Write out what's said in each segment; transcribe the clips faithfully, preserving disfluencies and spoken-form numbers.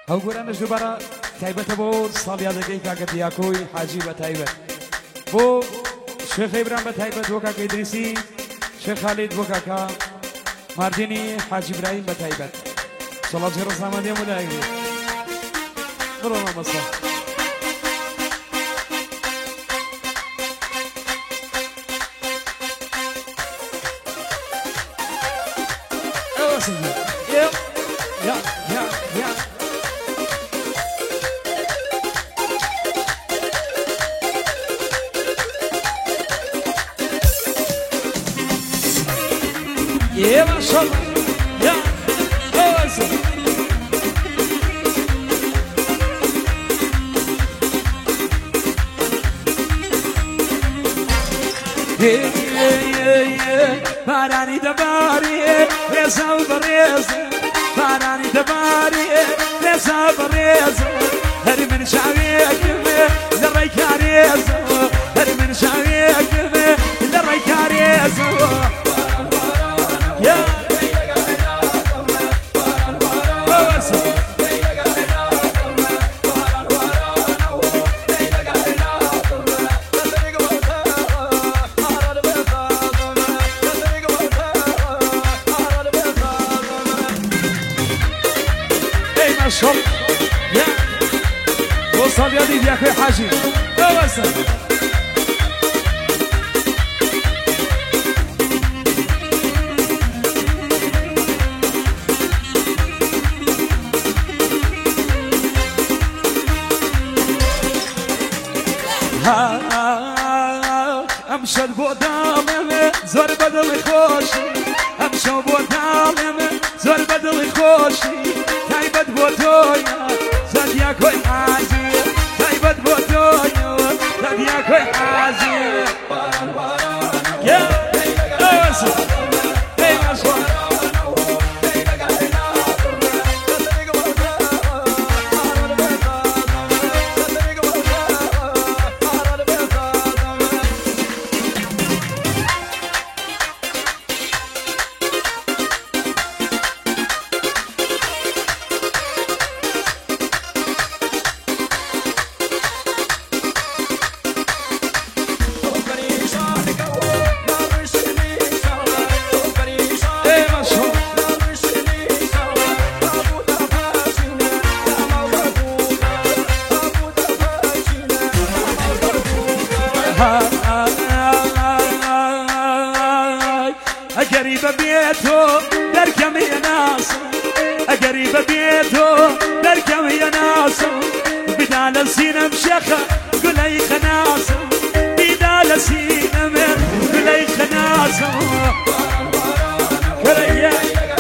ئەو گۆرانش دووبارە تایبەتە بۆ ساڵیادەکەی کاکە دیاکۆی حاجی بە تایبەت بۆ شێخ ئیبرام بە تایبەت بۆ کاکە ئیدریسی شێخ خالید بۆ کاکە ماردینی حاجی ئیبراهیم بە تایبەت سەڵاتی ڕزامەندی هەموو لایەک بڕۆ مامەستا Yeah, yeah, yeah, yeah. Yeah, mashallah. Yeah, awesome. Yeah, yeah, yeah, yeah. Barani da bari, reza ubareza. Barani da bari, reza ubareza. Her min şaviyek mi, leray kareza. Her min şaviyek mi, leray kareza. Yeah. شوف يا وصل يا دي يا اخي حاجي اوسع ها امشي بودام زور بدل خوشي امشي بودام زور بدل خوشي تایبەت بۆ تۆیە زەدیاکۆی حاجی تایبەت بۆ تۆیە زەدیاکۆی حاجی قريبة بيته دركم يا ناس قريبة بيته دركم يا ناس بدال السينم شيخة قل اي خناسة بدال السينم قل اي خناسة كريا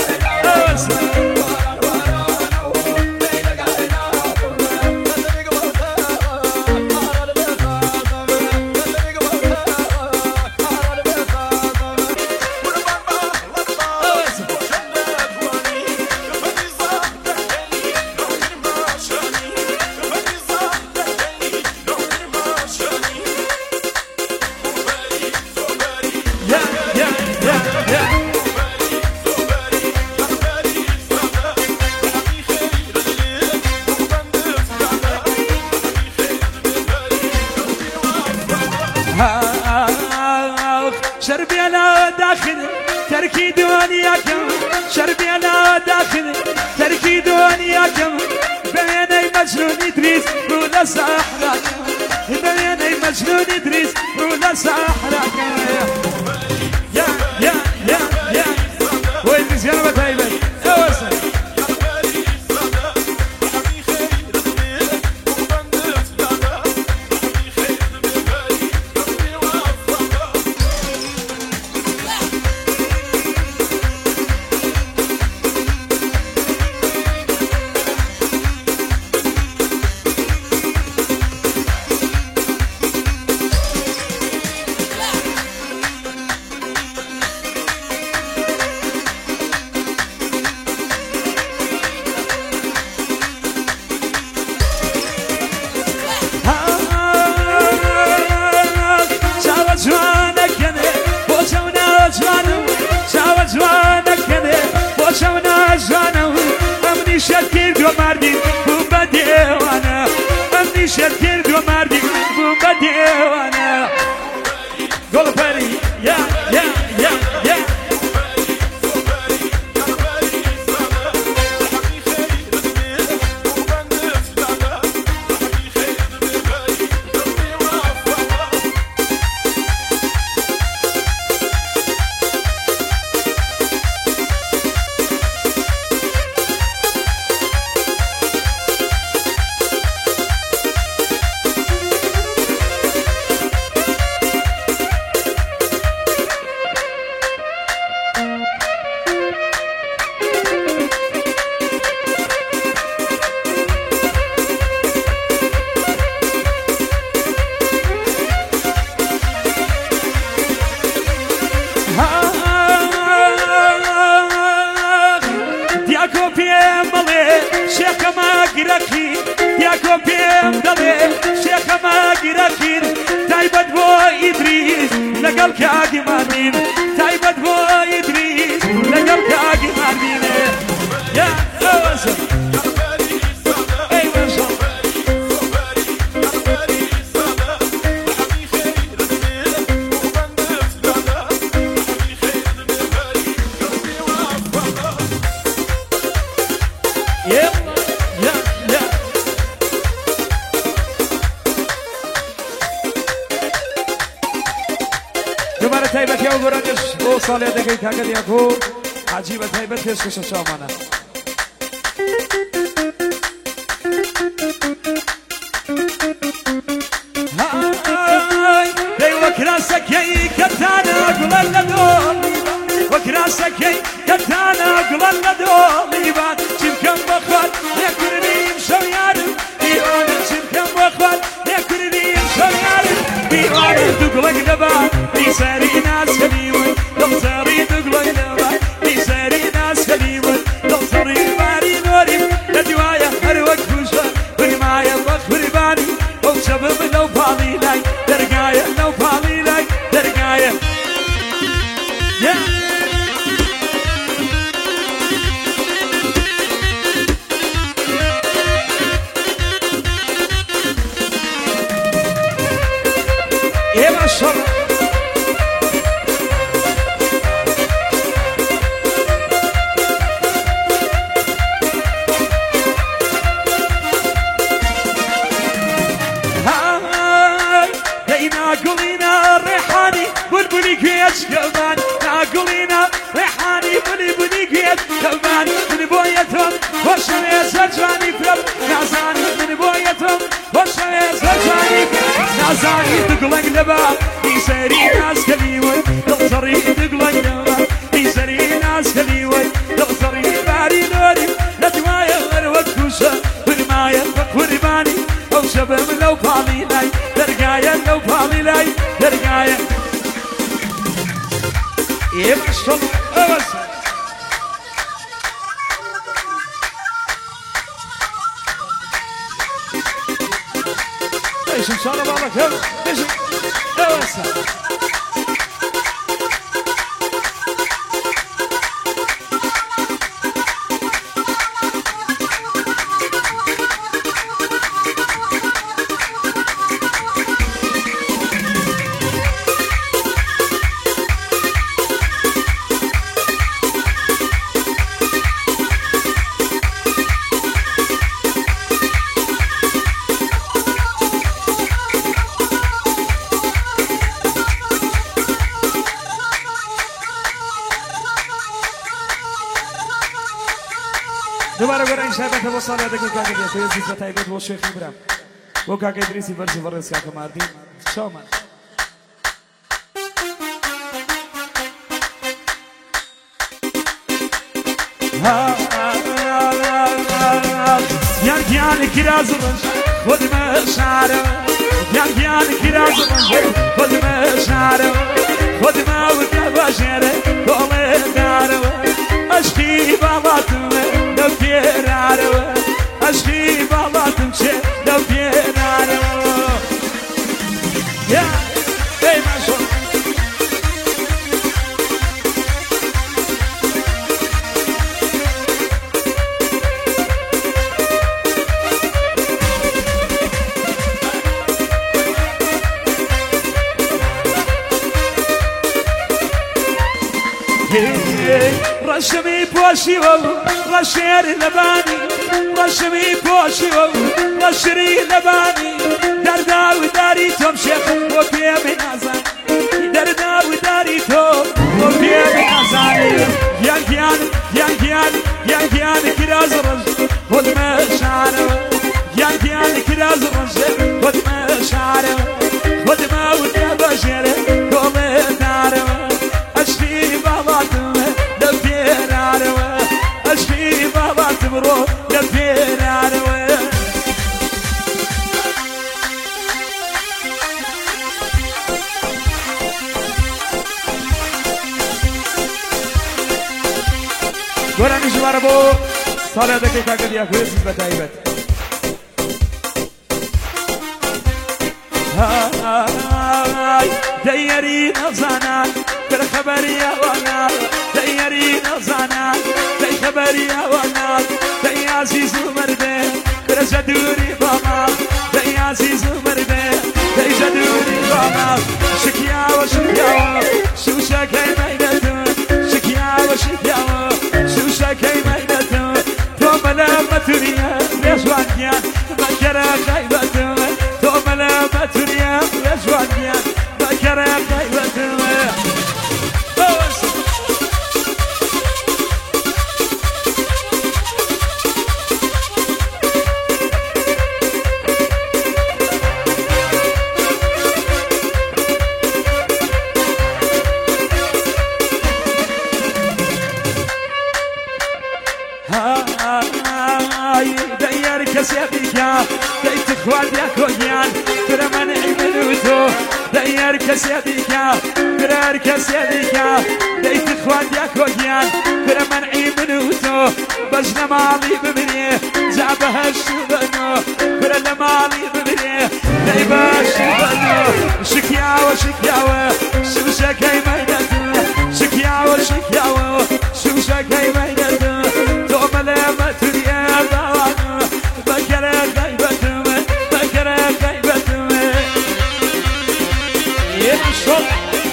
شربي على داخل تركي دنياكم شربي على داخل تركي دنياكم بيني مجنون إدريس رولا ساحراكم بيني مجنون إدريس رولا ساحراكم يا يا يا يا وين مزيانة بتايبة اوسع جوانك كده وشونا جانو امني شكير جو مردين گیرەکین دیاکۆ پێم دەڵێ شێخەمە گیرەکین تایبەت بۆ ئیدریس لەگەڵ کاگی مارمین تایبەت بۆ ئیدریس لەگەڵ کاگی مارمینێ یا ئەوەسە دوباره تایبەت یا گۆرانش بۆ ساڵێ دەگەی کاگە دیاکۆ حاجی بە تایبەت پێشکەشە چاومانە دەی وەکراسەکەی کەتانە گوڵە لە دۆڵی وەکراسەکەی کەتانە گوڵە لە دۆڵی بان چی بکەم بە خوار لێکردیم شەو یارم دیوانە چی بکەم بە خوار لێکردیم شەو یارم دیوانە دوو گوڵەک لەبان دیسەری ناسکەلیون دڵزەڕی دوو گوڵەک لەبان دیسەری ناسکەلیون دڵزەڕی باری نۆریم لە دوایە هەر وەک کوژە بنمایە وەک قوربانی ئەو شەبم لەو پاڵی لای دەرگایە لەو پاڵی لای دەرگایە ئێمە شەڕ ناقلينا ريحاني بلبلي كيش كمان ناقلينا ريحاني بلبلي كيش كمان من بويتهم وشوي سجاني فلم نازاني من بويتهم وشوي سجاني فلم نازاني تقلق لبا يسري ناس كليوي تغزري تقلق لبا يسري ناس كليوي تغزري باري نوري لدوايا غروت كوشة بالمايا وقرباني أو شباب لو بالي لاي درقايا لو بالي لاي درقايا يبشر أوسع ايش ان شاء الله بالك هلا ايش اوسع دوباره گرای شهبت با سالیات که کاغذی است یه چیز تایبت با شیخ ابراهیم با کاغذ ادریسی ورزی ورزی که مردی شامان یان یان کراز رنج خود مشاره یان یان کراز رنج خود مشاره خود ما وتباشره قوله داره اشکی بالاتم لو پیرارو اشکی بالاتم چه لو پیرارو یا ای ماشو رشمی پوشی و رشیر لبانی رشمی پوشی و رشری لبانی در داو داری توم شیخ و پیم نازن در داو داری تو و پیم نازن یانگیان یانگیان یانگیان کراز رنج خود مشاره یانگیان کراز رنج خود مشاره خود موت بشره کومه داره اشکی بالاتم اشفي بابا تمرو لفين عروي قراني جوار بو صلاة دقيقة قد يأخذ بتايبت ديري نزانا بالخبري وانا ديري نزانا بالخبري وانا دي عزيز مرده برجدوري بابا دي عزيز مرده دي جدوري بابا شكيا وشكيا شو شكاي مينتو شكيا وشكيا شو شكاي مينتو تو ملامة تريا يجوانيا بكرة غيبتو تو ملامة تريا يجوانيا بكرة غيبتو دير كسيديكا ديت خواد يا كويان برمن عملوتو دير كسيديكا برار كسيديكا ديت خواد يا كويان برمن عملوتو بجنا مالي ببري جابها الشبنو برنا مالي ببري ديبا الشبنو شكيا وشكيا شو شكاي مينتو شكيا وشكيا شو شكاي مينتو تو ملامة تريا بكرة غيبتو بكرة غيبتو يمشط